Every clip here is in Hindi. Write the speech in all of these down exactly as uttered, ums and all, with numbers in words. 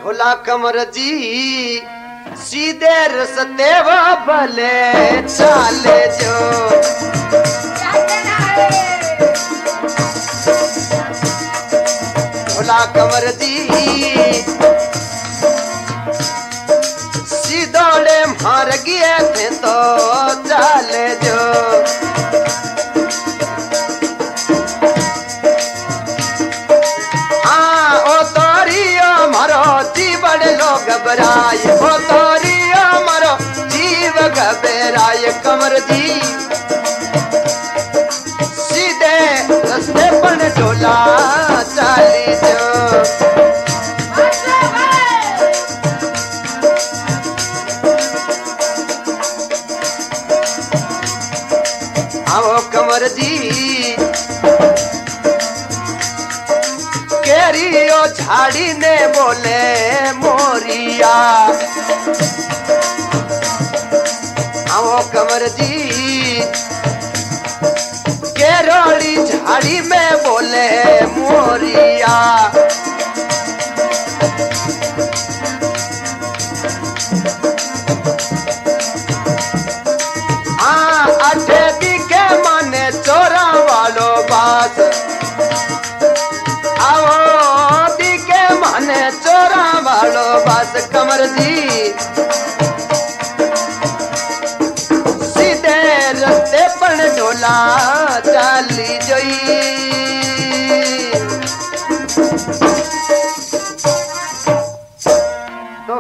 ढोला कमर जी सीधे रस्ते वो भले चाले जो ढोला कमर जी सीधोड़े मार गए थे तो चाले जो घबराए हो तोरी मारो जीव घबराए कमर जी सीधे रस्ते पर ढोला चाली जो आओ कमर जी केरियो झाड़ी ने बोले मोरिया आओ कमर जी केरोड़ी झाड़ी में बोले मोरिया हाँ अठे दिखे माने चोरा वालो बात चोरा वालो बस कमर जी सीधे रस्ते पर ढोला चाली जोई तो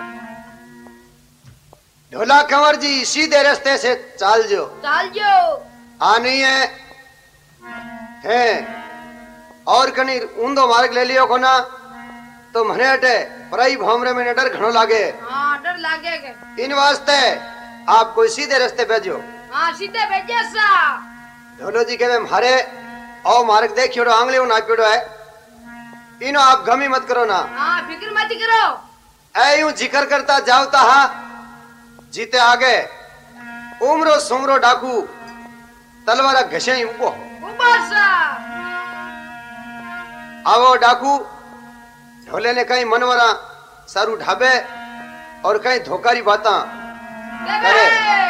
ढोला कंवर जी सीधे रास्ते से चाल जो चाल जो आनी है है और कनी ऊंधो मार्ग ले लियो कोना तो मने हटे पराई भौमरे में डर घणो लागे हां डर लागे के इन वास्ते आप कोई सीधे रास्ते भेजो हां सीधे भेजे सा ढोलो जी के मारे ओ मार्ग देखियोड़ो आंगली ना पेड़ो है इनो आप गमी मत करो ना हां फिक्र मत करो ए यूं जिक्र करता जाओ ता हां जीते आगे उमरो सुमरो डाकू तलवारा घसे ऊपो ऊपर सा आवो डाकू ढोले ने कहीं मनवरा सारू ढाबे और कहीं धोकारी बाता करे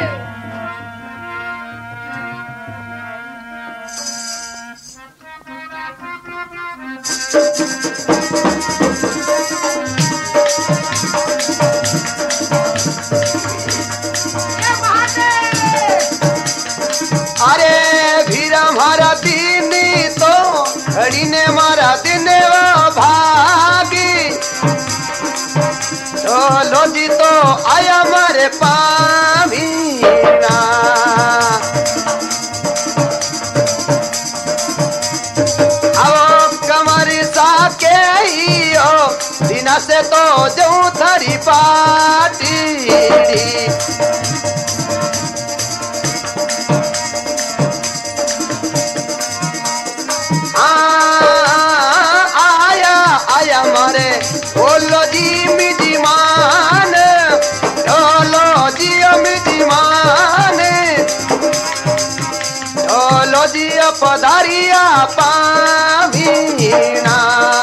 अरे भीरा मारा दिन तो घड़ी ने मारा दिन भागी ढोलो जी तो आया मारे पामीना अब कमरी साके हो दिना से तो जो थारी पाटी बोलो जी मिजी मान ढोलो जी मिजी मान ढोलो जी पधारिया पामीना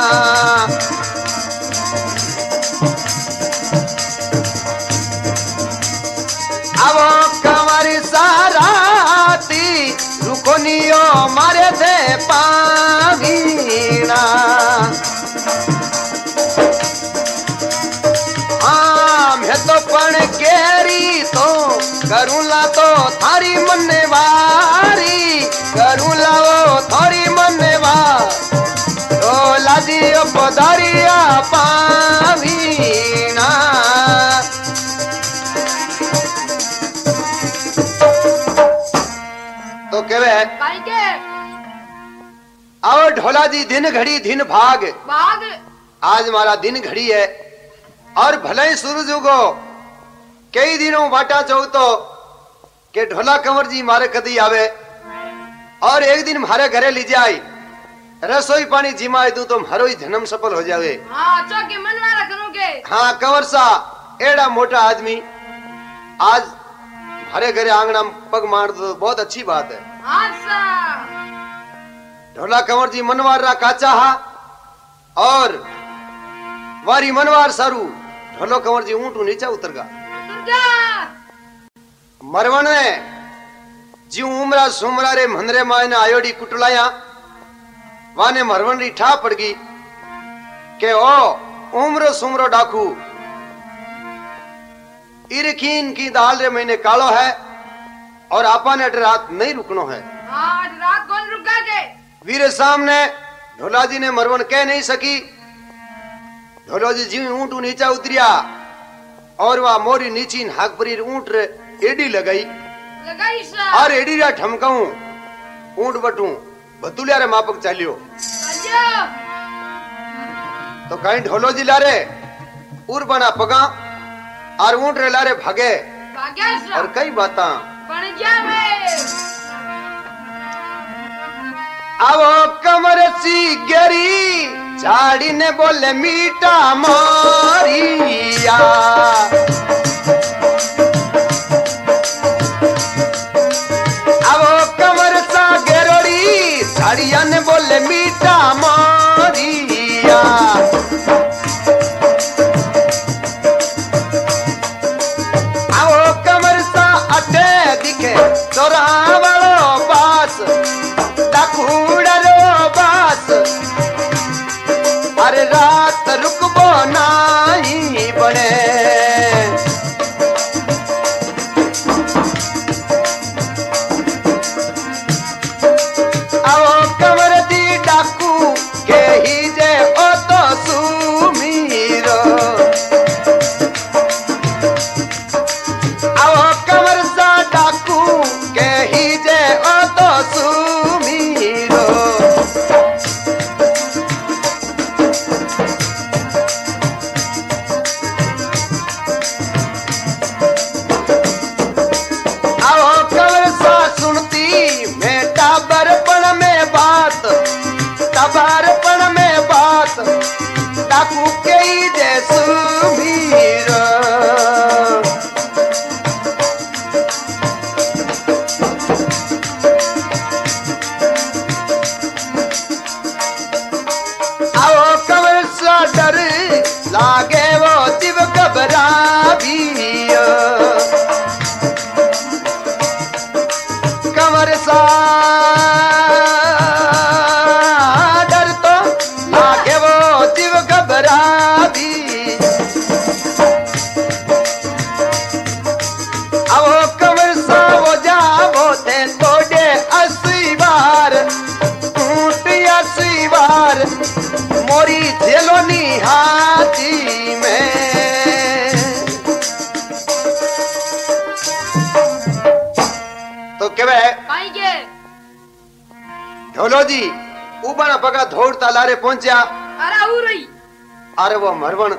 अब कमरी साराती रुकोनियो मारे थे पामीना तो पण केरी तो करूला तो थारी मन्ने वारी करूला वो थारी मन्ने वार तो लाजी पधारिया पावीना तो केवे आओ ढोला जी दिन घड़ी दिन भाग भाग आज मारा दिन घड़ी है और भले ही सूरज उगो कई दिनों बाटा चाहू तो के ढोला कंवर जी मारे कदी आवे और एक दिन मारे घरे ली जाए रसोई पानी जिमाए दू तो मारो ही जन्म सफल हो जावे हाँ चौके मनवारा करोगे हाँ कंवर सा एड़ा मोटा आदमी आज मारे घरे आंगना पग मार दो बहुत अच्छी बात है हाँ सा ढोला कंवर जी मनवारा काचा हा और वारी मनवार सारू ढोलो कंवर जी ऊंट नीचे उतर गा दुर्गा मरवण ने जी उमरा सुमरा रे मनरे मायने आयोडी कुटलाया वाने मरवण री ठा पड़ गई के ओ उमरो सुमरो डाकू इरखीन की दाल रे महीने कालो है और आपा ने रात नहीं रुकनो है। हाँ आज रात कौन रुका के वीरे सामने ढोला जी ने मरवण कह नहीं सकी। ढोलो जी जी ऊंट नीचा उतरिया और वह मोरी नीची हाकपरी ऊंट रे एडी लगाई लगाई सा और एडी रा ठमकाऊं ऊंट बटू बतुलिया रे मापक चालियो अजो तो कहीं ढोलो जी लारे उर बना पगा और ऊंट रे लारे भागे भाग्या सा और कई बाता बन जावे आवो कमर सी गरी झाड़ी ने बोले मीठा मारिया आवो कमर सा गेरोड़ी झाड़िया ने बोले मीठा मारिया आवो कमर सा अटे दिखे तोरा वालो बास डाकूड़ा रो बास अरे रात रुकबो नहीं बने आओ कमर दी डाकू के ही जे ओ तो सुमीरो आओ कमर सा डाकू के ही जे ओ तो सुमीरो टबरपण में बात डाकू के जैसु मीर आओ कमर सा डर लागे वो दिव घबरा भी कमर सा मोरी झेलोनी हाथी में तो केवे पाएंगे ढोलो जी उबना पगा धोड़ तालारे पहुंचा अरे हो रही अरे वो मरवण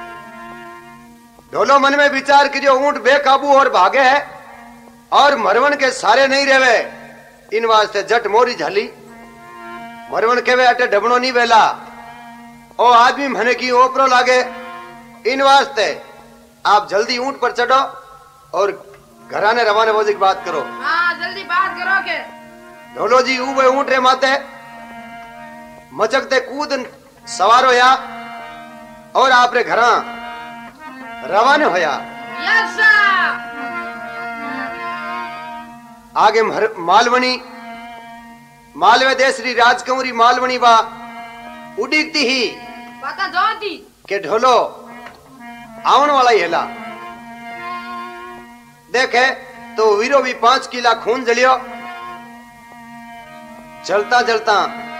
ढोलो मन में विचार करियो ऊंट बेकाबू और भागे है और मरवण के सारे नहीं रेवे इन वास्ते जट मोरी झाली मरवण केवे अटे ढबणो नहीं वेला ओ आदमी मने की ओपरो लागे इन वास्ते आप जल्दी ऊंट पर चढ़ो और घराने रवाने बोझ की बात करो। हाँ जल्दी बात करो के ढोलो जी उबे ऊंट रे माते मचकते कूद सवार होया और आपरे घरा रवाने होया। यस सर आगे मालवणी मालवे देश री राजकुमारी मालवणी बा उड़ीती ही पता जोती के ढोलो आवन वाला ही हेला देखे तो वीरो भी पांच किला खून जलियो जलता जलता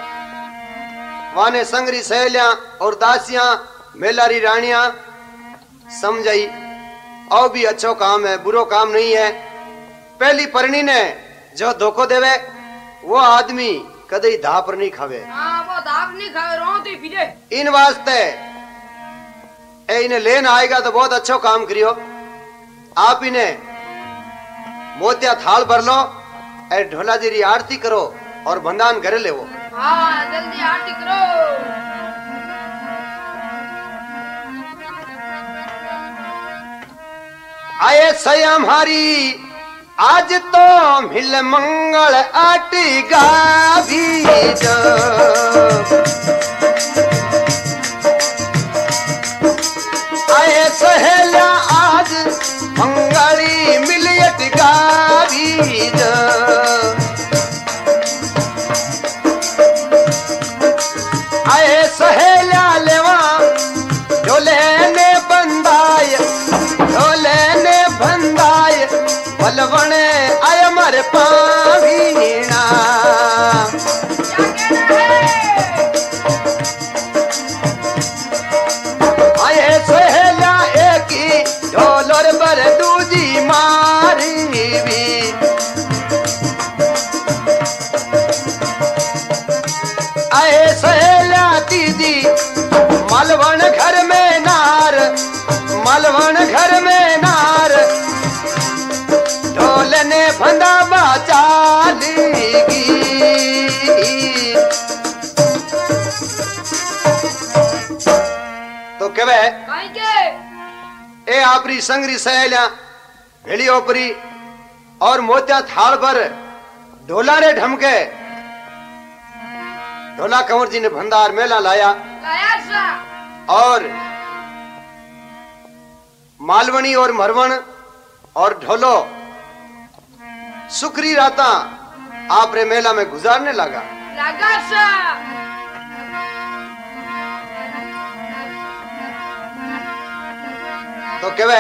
वाने संगरी सहेलियां और दासियां मेलारी रानियां समझाई और भी अच्छो काम है बुरो काम नहीं है। पहली परणी ने जो धोखो देवे वो आदमी कदे धाप नहीं खावे। हाँ वो धाप नहीं खावे रोती फिरे इन वास्ते ए इन्हें लेन आएगा तो बहुत अच्छो काम करियो। आप इन्हें मोतिया थाल भर लो ए ढोला जी री आरती करो और बंदान घरे ले वो। हाँ जल्दी आरती करो। आए सयम हरी आज तो मिल मंगल आटी गाभी सहेला लेवा ढोले ने बंदाय ढोले ने बंदाय बलवण आय मर पावीना आए सहेला एक ढोलर बर दूजी मारी भी आए सहेला तीजी मलवण घर में नार मलवण घर में नार ढोल ने फंदा बाचालीगी तो कहे ए आपरी संगरी सहेलियां भेड़ी ओपरी और मोतिया थाल पर ढोला रे ढमके ढोला कंवर जी ने भंडार मेला लाया लाया सा और मालवणी और मरवण और ढोलो सुखरी राता आपरे मेला में गुजारने लगा लगा सा तो कहे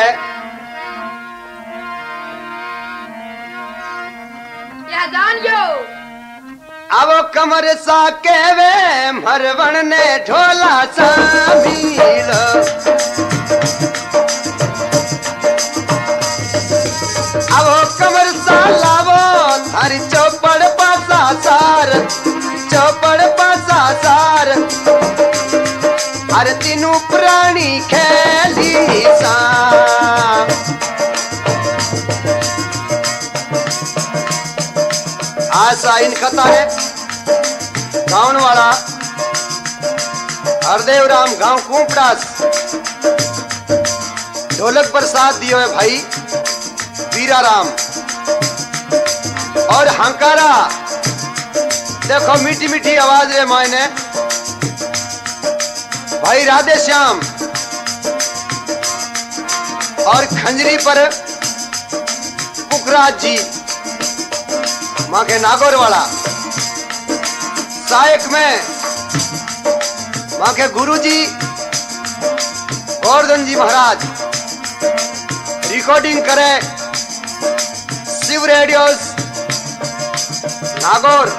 या जानियो अब कमर सा केवे मरवण ने ढोला सा भीड़ अब कमर सा लावो थारी चौपड़ पासा सार चौपड़ पासा सार अरे तीनों प्राणी खेली सा आशा इन कथा है गाँव वाला हरदेव राम गांव कुपड़ास ढोलक पर साथ दियो है भाई वीरा राम और हंकारा देखो मीठी मीठी आवाज रे मायने भाई राधे श्याम और खंजरी पर पुखराज जी माँ के नागौर वाला सहायक में माँ के गुरु जी गोवर्धन जी महाराज रिकॉर्डिंग करे शिव रेडियोस नागौर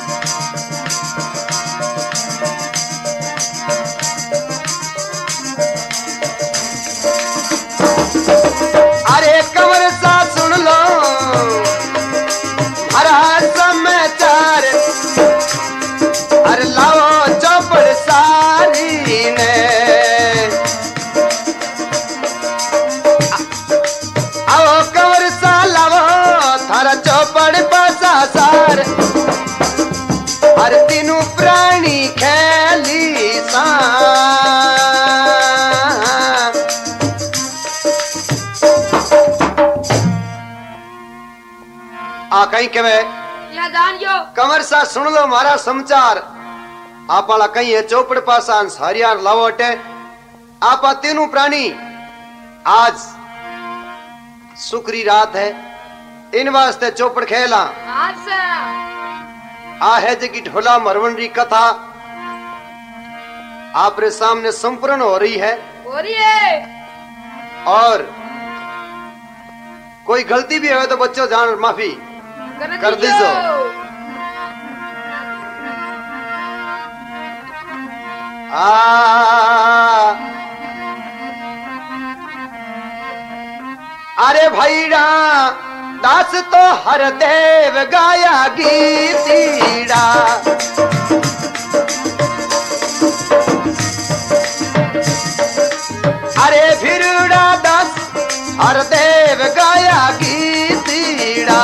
अरे कमर सा सुन लो महाराज समाचार अरे लाओ चौपड़ सारी ने आओ कमर सा लाओ थारा चौपड़ पासा सार अरे तीनों प्राणी खेली सा आ कहीं के या जानियो कमर सा सुन लो मारा समाचार आपा कहीं है चौपड़ पासा हरियार लावटे आपा तीनों प्राणी आज सुखरी रात है इन वास्ते चौपड़ खेला अच्छा आ है जगी ढोला मरवंडी कथा आपरे सामने संपूर्ण हो रही है हो रही है और कोई गलती भी है तो बच्चों जान माफी कर, कर दीजो आ अरे भैया दास तो हर देव गाया गीतीड़ा अरे भिरुड़ा दास हर देव गाया गीतीड़ा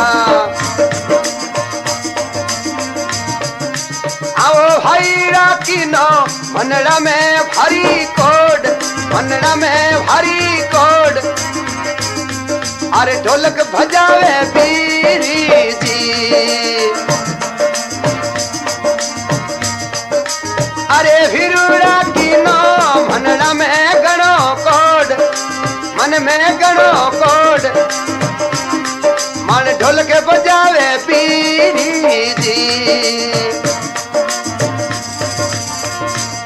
आओ भैया की नो मनड़ा में भारी कोड मनड़ा में भारी कोड अरे ढोलक भजावे पीरी जी अरे भिरुड़ा की नो मनड़ा में गणो कोड मन में गणो कोड मन ढोलक बजावे पीरी जी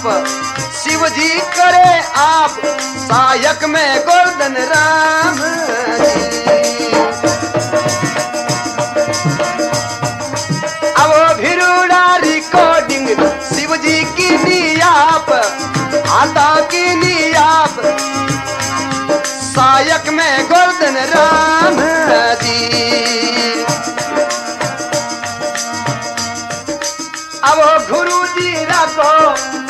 आप शिव जी करे आप सायक में गोवर्धन राम जी। अब भिरुड़ा रिकॉर्डिंग शिव जी की नी आप आता की नी आप सायक में गोवर्धन राम जी। अब गुरु जी रखो